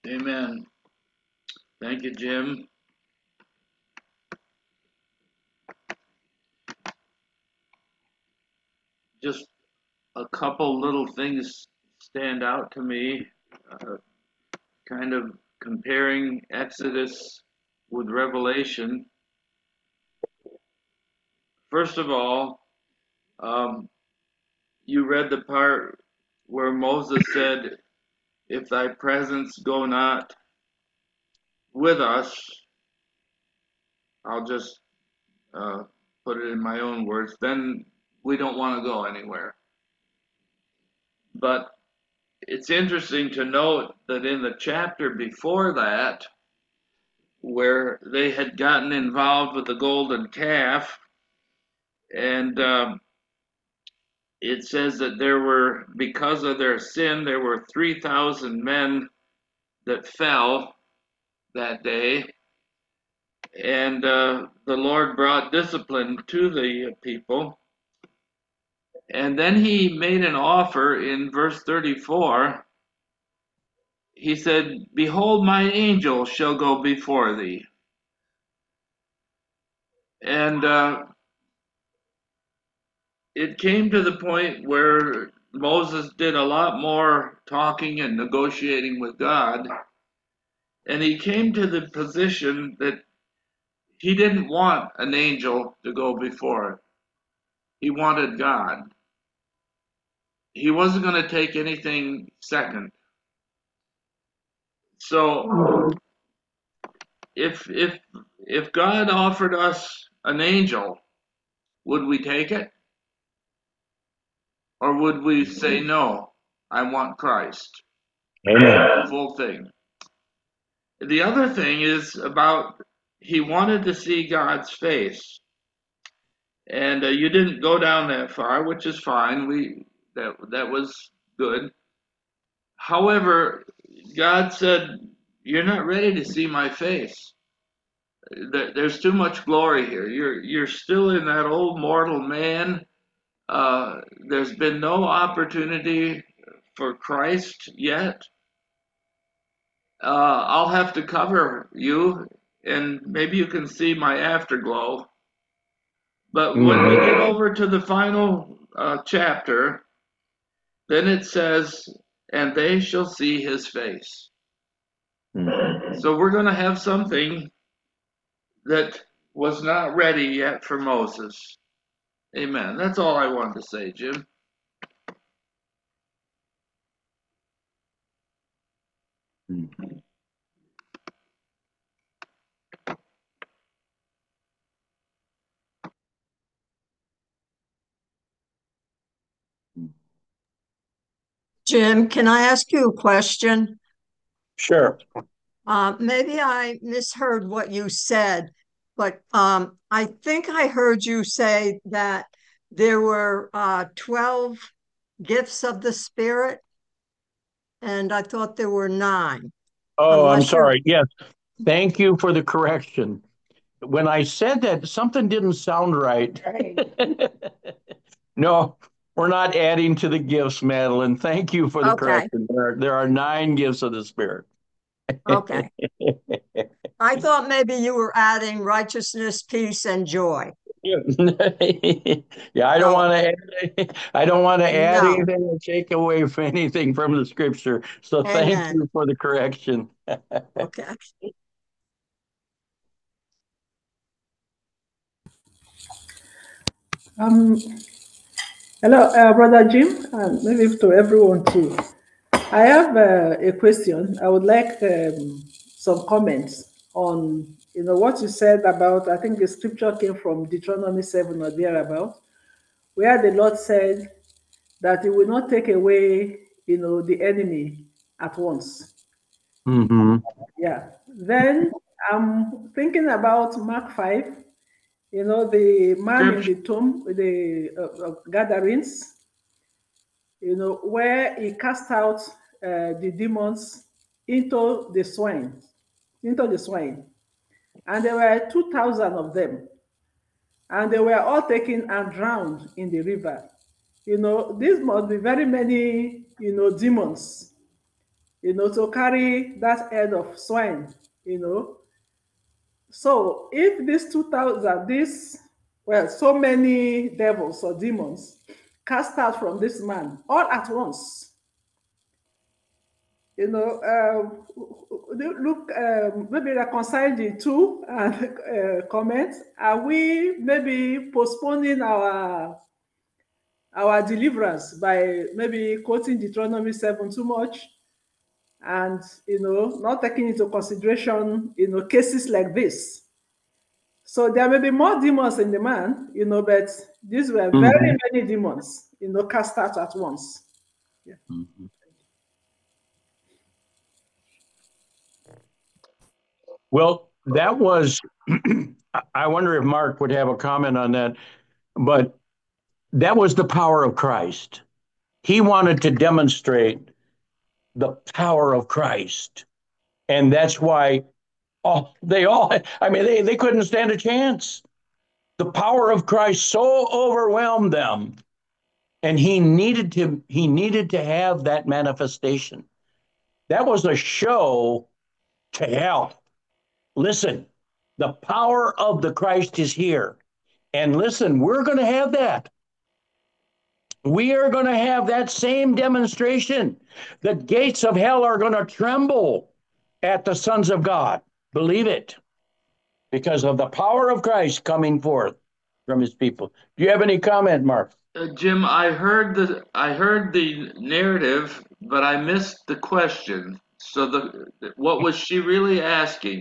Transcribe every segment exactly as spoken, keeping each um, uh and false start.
Amen. Thank you, Jim. Just a couple little things stand out to me, uh, kind of comparing Exodus with Revelation. First of all, um, you read the part where Moses said, "If thy presence go not with us," I'll just uh, put it in my own words, then we don't want to go anywhere. But it's interesting to note that in the chapter before that, where they had gotten involved with the golden calf, and um, it says that there were, because of their sin, there were three thousand men that fell that day, and uh, the Lord brought discipline to the people. And then he made an offer in verse thirty-four. He said, "Behold, my angel shall go before thee." And uh, it came to the point where Moses did a lot more talking and negotiating with God. And he came to the position that he didn't want an angel to go before. He wanted God. He wasn't going to take anything second. So if if if God offered us an angel, would we take it? Or would we say, no, I want Christ? Amen. The full thing. The other thing is about he wanted to see God's face. And uh, you didn't go down that far, which is fine. We that that was good. However, God said, "You're not ready to see my face. There's too much glory here. You're you're still in that old mortal man. Uh, there's been no opportunity for Christ yet. Uh, I'll have to cover you, and maybe you can see my afterglow." But when we get over to the final uh, chapter, then it says, "And they shall see his face." Mm-hmm. So we're going to have something that was not ready yet for Moses. Amen. That's all I wanted to say, Jim. Mm-hmm. Jim, can I ask you a question? Sure. Uh, maybe I misheard what you said, but um, I think I heard you say that there were uh, twelve gifts of the Spirit, and I thought there were nine, Oh, I'm unless you're sorry. Yes. Thank you for the correction. When I said that, something didn't sound right. No, we're not adding to the gifts, Madeline. Thank you for the okay. correction. There are, there are nine gifts of the Spirit. Okay. I thought maybe you were adding righteousness, peace, and joy. Yeah, I don't So, want to add, I don't want to add no. anything or take away from anything from the scripture. So thank Amen. you for the correction. Okay. Um, hello, uh, Brother Jim, and maybe to everyone too. I have uh, a question. I would like um, some comments on, you know, what you said about. I think the scripture came from Deuteronomy seven or thereabout, where the Lord said that He will not take away, you know, the enemy at once. Mm-hmm. Yeah. Then I'm thinking about Mark five. You know, the man in Scripture. the tomb, the uh, uh, gatherings, you know, where he cast out uh, the demons into the swine, into the swine. And there were two thousand of them. And they were all taken and drowned in the river. You know, these must be very many, you know, demons you know, to carry that head of swine, you know. So if these two thousand, these, well, so many devils or demons cast out from this man all at once, you know, uh, look, um, maybe reconcile the two and uh, comment. Are we maybe postponing our our deliverance by maybe quoting Deuteronomy seven too much, and you know, not taking into consideration, you know, cases like this? So there may be more demons in the man, you know, but these were very Mhm. many demons, you know, cast out at once. Yeah. Mhm. Well, that was, I wonder if Mark would have a comment on that, but that was the power of Christ. He wanted to demonstrate the power of Christ. And that's why all, they all, I mean, they, they couldn't stand a chance. The power of Christ so overwhelmed them. And he needed to, he needed to have that manifestation. That was a show to hell. Listen, the power of the Christ is here. And listen, we're going to have that. We are going to have that same demonstration. The gates of hell are going to tremble at the sons of God. Believe it, because of the power of Christ coming forth from his people. Do you have any comment, Mark? Uh, Jim, I heard the I heard the narrative, but I missed the question. So the what was she really asking?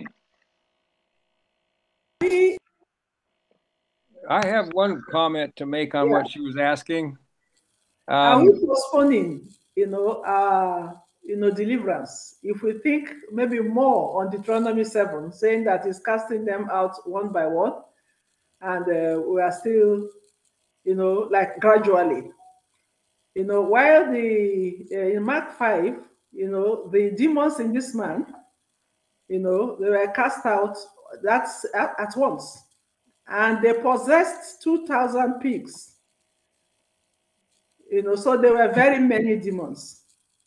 I have one comment to make on Yeah. what she was asking. Are Um, we postponing, you know, uh, you know, deliverance? If we think maybe more on Deuteronomy seven, saying that he's casting them out one by one, and uh, we are still, you know, like gradually, you know, while the uh, in Mark five, you know, the demons in this man, you know, they were cast out. That's at, at once, and they possessed two thousand pigs. You know, so there were very many demons.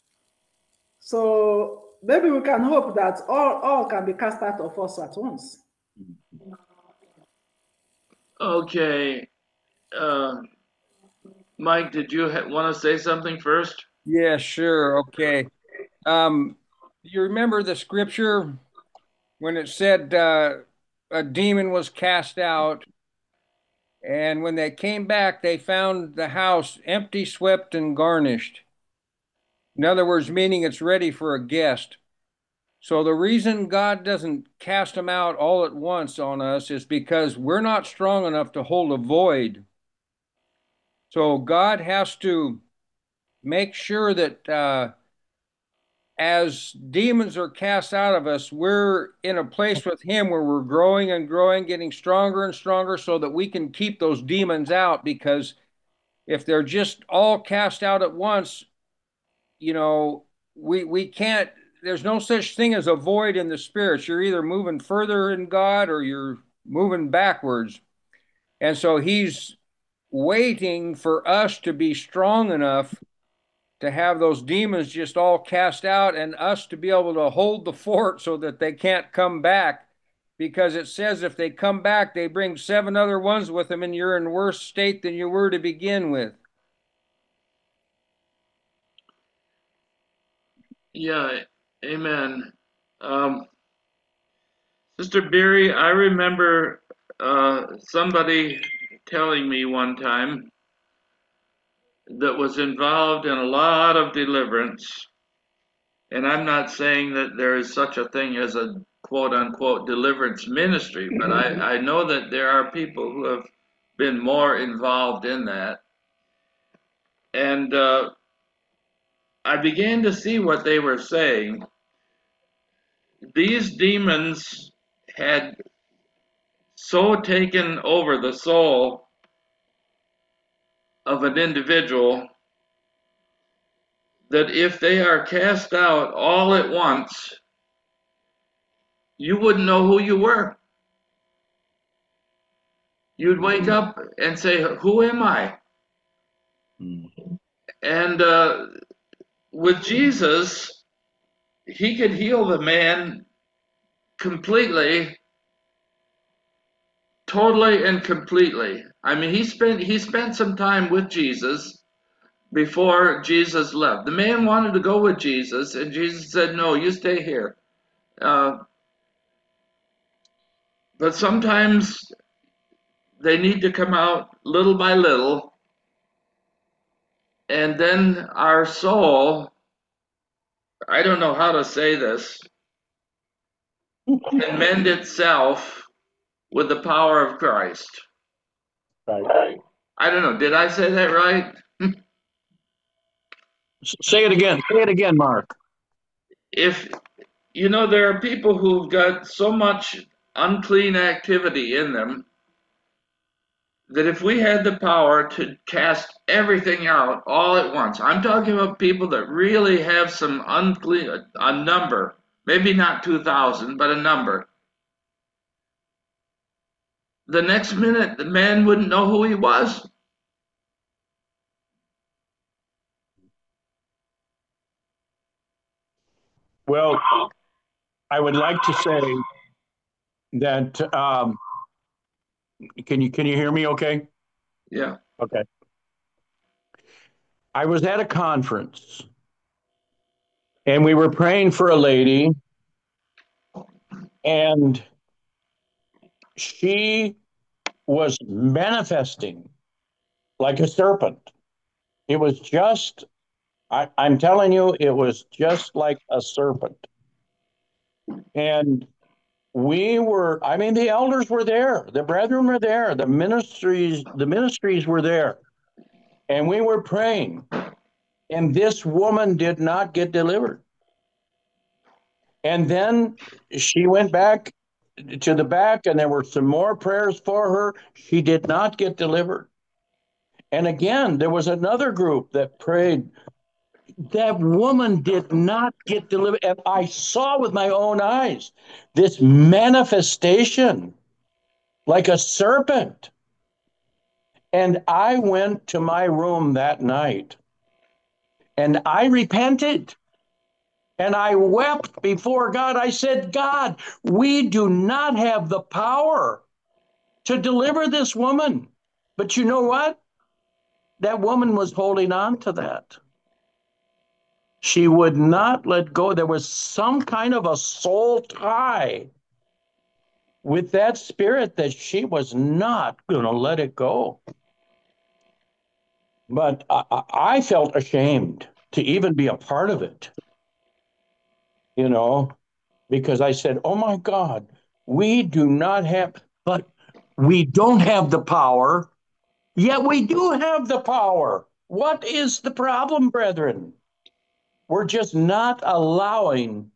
So maybe we can hope that all, all can be cast out of us at once. Okay, uh, Mike, did you ha- want to say something first? yeah, sure. Okay. Um, you remember the scripture when it said uh, a demon was cast out, and when they came back, they found the house empty, swept, and garnished. In other words, meaning it's ready for a guest. So the reason God doesn't cast them out all at once on us is because we're not strong enough to hold a void. So God has to make sure that uh, as demons are cast out of us, we're in a place with Him where we're growing and growing, getting stronger and stronger so that we can keep those demons out. Because if they're just all cast out at once, you know, we, we can't, there's no such thing as a void in the spirits. You're either moving further in God or you're moving backwards. And so He's waiting for us to be strong enough to have those demons just all cast out and us to be able to hold the fort so that they can't come back. Because it says if they come back, they bring seven other ones with them, and you're in worse state than you were to begin with. Yeah, amen. Um, Sister Beery, I remember uh, somebody telling me one time that was involved in a lot of deliverance. And I'm not saying that there is such a thing as a quote unquote deliverance ministry, but I, I know that there are people who have been more involved in that. And uh, I began to see what they were saying. These demons had so taken over the soul of an individual that if they are cast out all at once, you wouldn't know who you were. You'd wake up and say, "Who am I?" Mm. And uh, with Jesus, he could heal the man completely, totally and completely. I mean, he spent he spent some time with Jesus before Jesus left. The man wanted to go with Jesus, and Jesus said, "No, you stay here." Uh, but sometimes they need to come out little by little, and then our soul, I don't know how to say this, can mend itself with the power of Christ. Right. I don't know. Did I say that right? Say it again. Say it again, Mark. If you know, there are people who've got so much unclean activity in them that if we had the power to cast everything out all at once, I'm talking about people that really have some unclean, a number, maybe not two thousand, but a number. The next minute, the man wouldn't know who he was. Well, I would like to say that um, can you can you hear me okay? Yeah. Okay. I was at a conference and we were praying for a lady and she was manifesting like a serpent. It was just I, I'm telling you, it was just like a serpent. And we were, I mean, the elders were there, the brethren were there, the ministries, the ministries were there, and we were praying. And this woman did not get delivered. And then she went back to the back, and there were some more prayers for her. She did not get delivered. And again, there was another group that prayed. That woman did not get delivered. And I saw with my own eyes this manifestation like a serpent. And I went to my room that night and I repented and I wept before God. I said, God, we do not have the power to deliver this woman. But you know what? That woman was holding on to that. She would not let go. There was some kind of a soul tie with that spirit that she was not going to let it go. But I, I felt ashamed to even be a part of it, you know, because I said, oh my God, we do not have, but we don't have the power, yet we do have the power. What is the problem, brethren? We're just not allowing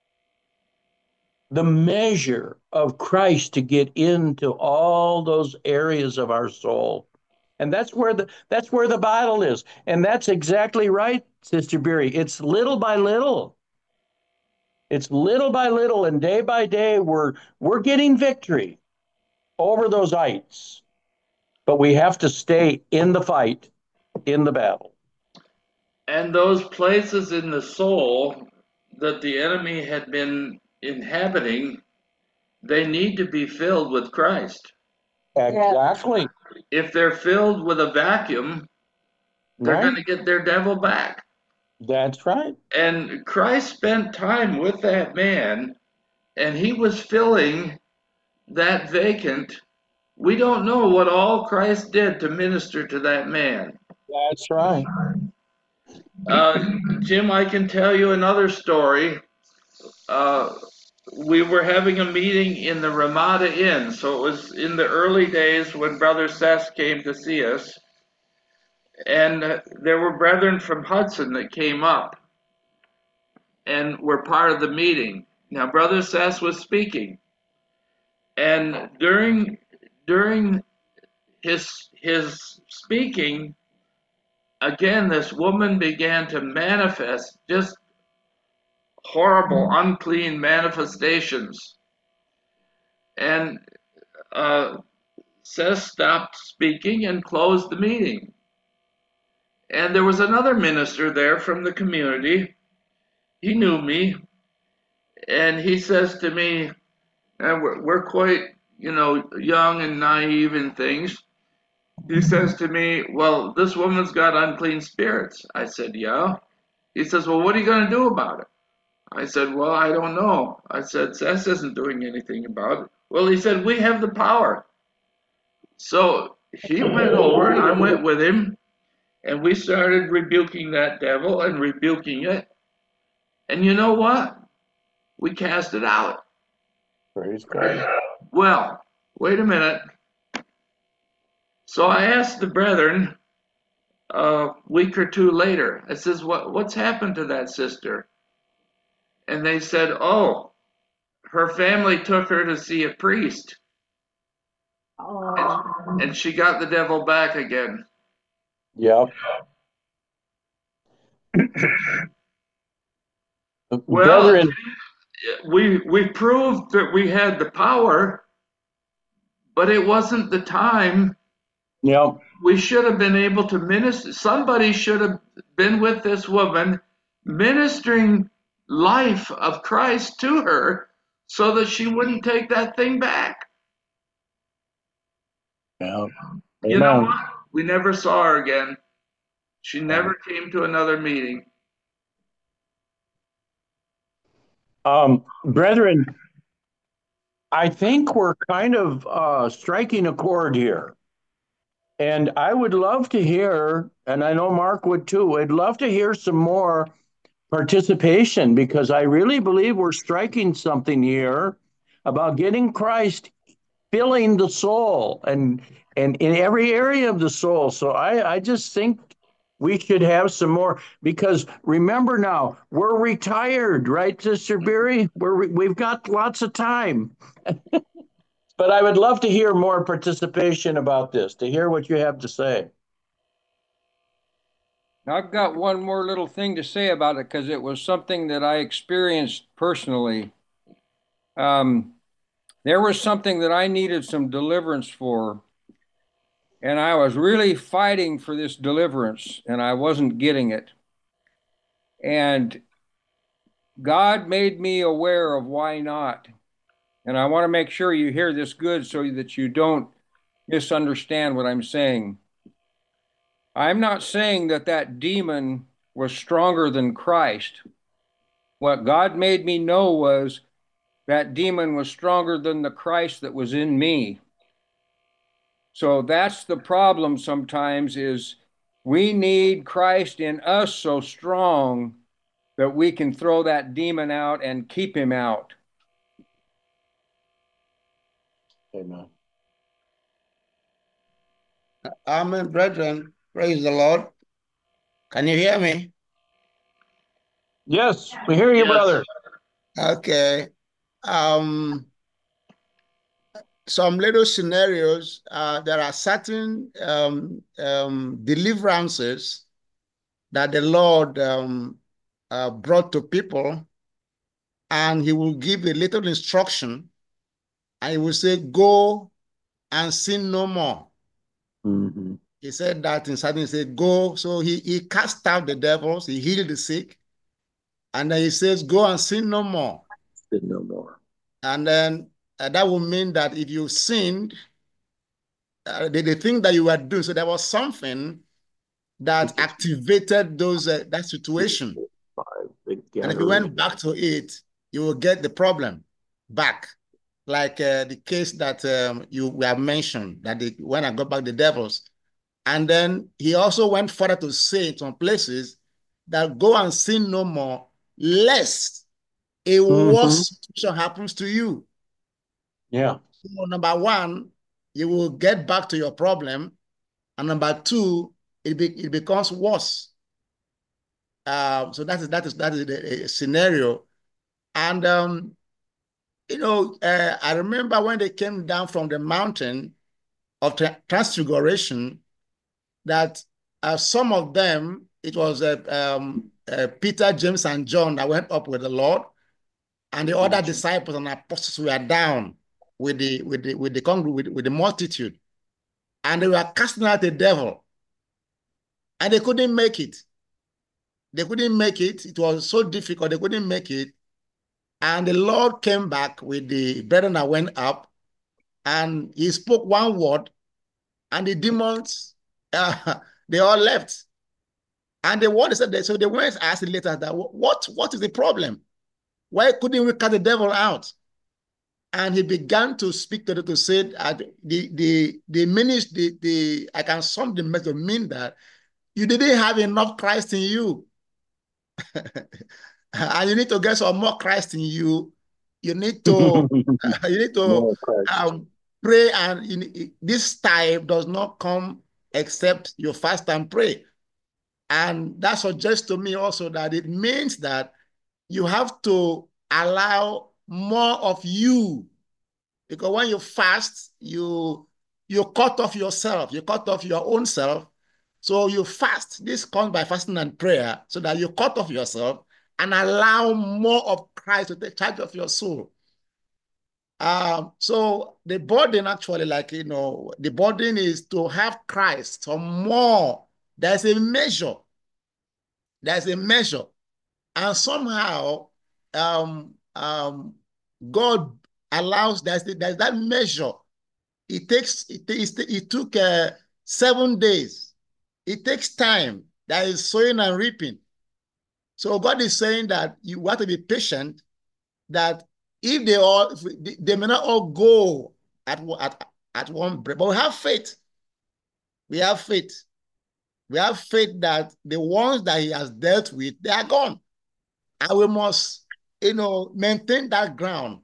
the measure of Christ to get into all those areas of our soul. And that's where the that's where the battle is. And that's exactly right, Sister Beery. It's little by little. It's little by little, and day by day we're we're getting victory over those ites. But we have to stay in the fight, in the battle. And those places in the soul that the enemy had been inhabiting, they need to be filled with Christ. Exactly. If they're filled with a vacuum, they're Right. going to get their devil back. That's right. And Christ spent time with that man, and he was filling that vacant. We don't know what all Christ did to minister to that man. That's right. Uh, Jim, I can tell you another story. Uh, we were having a meeting in the Ramada Inn, so it was in the early days when Brother Seth came to see us. And uh, there were brethren from Hudson that came up and were part of the meeting. Now, Brother Seth was speaking, and during during his his speaking, again, this woman began to manifest just horrible, unclean manifestations. And uh, Seth stopped speaking and closed the meeting. And there was another minister there from the community. He knew me, And he says to me, and we're, we're quite, you know, young and naive in things. He says to me, well, this woman's got unclean spirits. I said, yeah. He says, well, what are you going to do about it? I said, well, I don't know. I said, Seth isn't doing anything about it. Well, he said, we have the power. So he went over and I went with him and we started rebuking that devil and rebuking it. And you know what? We cast it out. Praise God. Well, wait a minute. So I asked the brethren a week or two later, I says, what, what's happened to that sister? And they said, oh, her family took her to see a priest. Oh, And, and she got the devil back again. Yep. Well, Brethren, we we proved that we had the power, but it wasn't the time. yep. We should have been able to minister. Somebody should have been with this woman, ministering life of Christ to her, so that she wouldn't take that thing back. Yep. You know Amen. what? We never saw her again. She never came to another meeting. Um, brethren, I think we're kind of uh, striking a chord here. And I would love to hear, and I know Mark would too, I'd love to hear some more participation because I really believe we're striking something here about getting Christ filling the soul and and in every area of the soul. So I, I just think we should have some more because remember now, we're retired, right, Sister Beery? We're, we've got lots of time. But I would love to hear more participation about this, to hear what you have to say. I've got one more little thing to say about it because it was something that I experienced personally. Um, there was something that I needed some deliverance for, and I was really fighting for this deliverance, and I wasn't getting it. And God made me aware of why not. And I want to make sure you hear this good so that you don't misunderstand what I'm saying. I'm not saying that that demon was stronger than Christ. What God made me know was that demon was stronger than the Christ that was in me. So that's the problem sometimes is we need Christ in us so strong that we can throw that demon out and keep him out. Amen. Amen, brethren. Praise the Lord. Can you hear me? Yes, we hear you, Yes. brother. Okay. Um, some little scenarios. Uh, there are certain um, um, deliverances that the Lord um, uh, brought to people, and He will give a little instruction, and He will say, "Go and sin no more." Mm-hmm. He said that in certain, he said, "Go." So he, he cast out the devils, he healed the sick, and then he says, "Go and sin no more." Sin no more. And then uh, that will mean that if you sinned, uh, the, the thing that you were doing, so there was something that activated those uh, that situation. And if you went back to it, you will get the problem back. Like uh, the case that um, you have mentioned, that the, when I got back the devils. And then he also went further to say in some places that go and sin no more, lest a Mm-hmm. worse situation happens to you. Yeah. So number one, you will get back to your problem. And number two, it, be, it becomes worse. Uh, so that is, that is, that is the uh, scenario. And, um, you know, uh, I remember when they came down from the mountain of tra Transfiguration, that uh, some of them, it was uh, um, uh, Peter, James, and John that went up with the Lord, and the other disciples and apostles were down with the with the with the congregation, with, with the multitude, and they were casting out the devil, and they couldn't make it. They couldn't make it. It was so difficult. They couldn't make it. And the Lord came back with the brethren that went up, and he spoke one word, and the demons, uh, they all left. And the word said that, so they went and asked later that, what, what is the problem? Why couldn't we cast the devil out? And he began to speak to them to say, uh, the, the, the ministry, the, the, I can sum the message mean that you didn't have enough Christ in you. And you need to get some more Christ in you. You need to, you need to um, pray, and you, this time does not come except you fast and pray. And that suggests to me also that it means that you have to allow more of you, because when you fast, you you cut off yourself, you cut off your own self. So you fast. This comes by fasting and prayer, so that you cut off yourself and allow more of Christ to take charge of your soul. Um, so the burden actually, like, you know, the burden is to have Christ or more. There's a measure. There's a measure. And somehow um, um, God allows, there's, there's that measure. It takes, it, it, it took uh, seven days. It takes time. There is sowing and reaping. So God is saying that you have to be patient, that if they all, if they may not all go at, at, at one breath, but we have faith. We have faith. We have faith that the ones that he has dealt with, they are gone. And we must, you know, maintain that ground.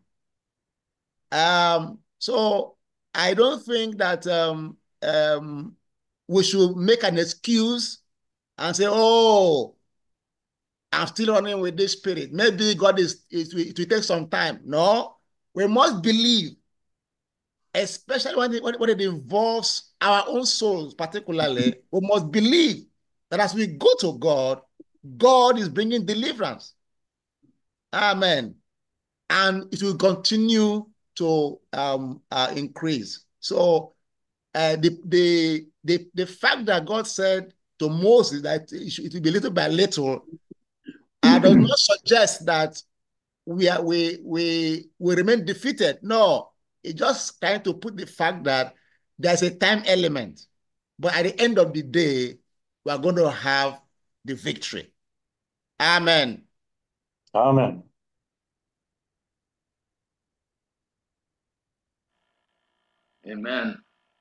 Um, so I don't think that um, um, we should make an excuse and say, oh, I'm still running with this spirit. Maybe God is, it will, it will take some time. No, we must believe, especially when it, when it involves our own souls, particularly, we must believe that as we go to God, God is bringing deliverance. Amen. And it will continue to um, uh, increase. So uh, the, the, the, the fact that God said to Moses that it, should, it will be little by little uh, does not suggest that we, are, we, we, we remain defeated. No, it's just trying to put the fact that there's a time element. But at the end of the day, we are going to have the victory. Amen. Amen. Amen.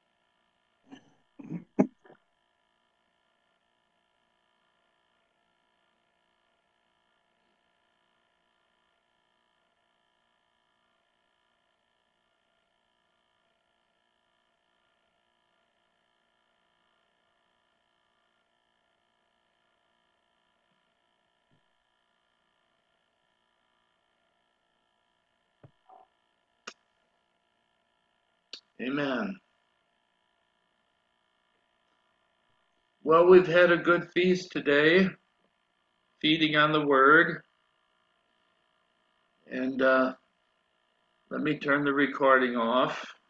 Amen. Well, we've had a good feast today, feeding on the word. And uh, let me turn the recording off.